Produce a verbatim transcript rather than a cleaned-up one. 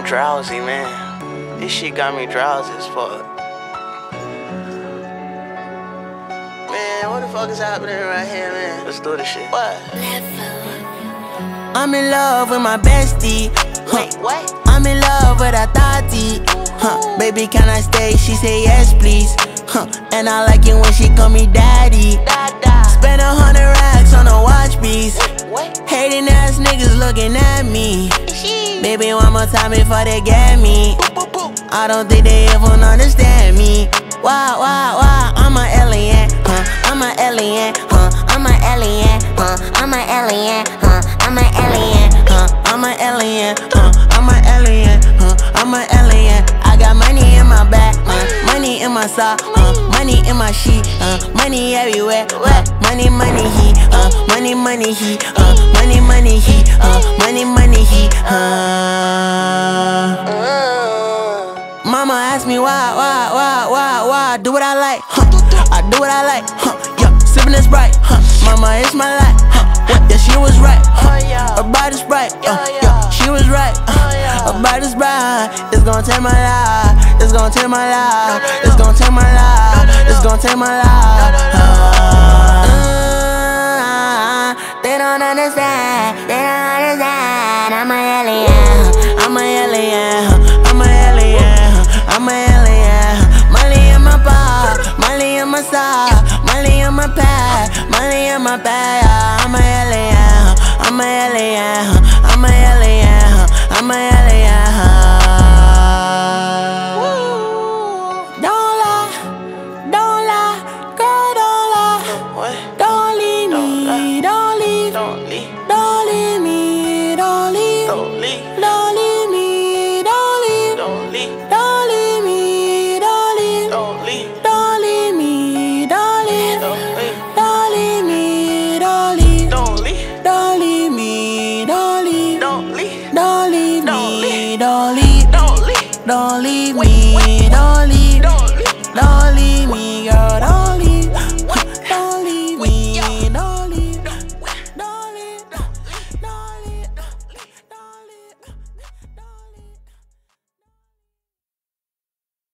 drowsy, man. This shit got me drowsy as fuck. Man, what the fuck is happening right here, man? Let's do this shit. What? I'm in love with my bestie. Huh. Wait, what? I'm in love with a thotty. Huh. Baby, can I stay? She say yes, please. Huh. And I like it when she call me daddy. Dada. Spend a hundred racks on a watch piece. What? Hating ass niggas looking at me. She. Baby, one more time before they get me. Boop, boop, boop. I don't think they ever understand me. Wow, wow, wow, I'm a alien, huh? I'm a alien, huh? I'm a alien, huh? I'm a alien, huh? I'm a alien, huh? I'm a alien, huh? I'm a alien, huh? I'm a alien. I got money in my back, huh? Money in my sock, huh? Money in my sheet, huh? Money everywhere, huh? Money, money, he, huh? Money, money, he, huh? Money, money, he, huh? Money, money, he, huh? Mama asked me why, why, why, why, why I do what I like, huh? I do what I like, huh? Yeah, sippin' this bright, huh? Mama, it's my life, huh? Yeah, she was right, huh? Her body's bright, uh, yeah, she was right, uh, her body's bright. It's gon' take my life, it's gon' take my life, it's gon' take my life, it's gon' take my life. Uh, uh, they don't understand, they don't understand. I'm a alien, I'm a alien, I'm a alien, I'm a alien. Molly in my bar, Molly in my sock, Molly in my pad, Molly in my bag. I'm a alien, I'm a alien, I'm a alien, I'm a alien. Don't lie, don't lie, girl, don't lie. What? Don't leave Don't me, lie. don't leave, Don't leave. don't leave me, don't leave, Don't leave. don't leave me, don't leave, Don't leave. don't leave me, don't leave, Don't leave. don't leave me, don't leave, Don't leave. don't leave me, don't leave, Don't leave. don't leave me, don't leave, Don't leave. don't leave Don't me, leave. don't leave, Don't leave. don't leave Wait, me, wait, don't leave, Don't leave. don't leave.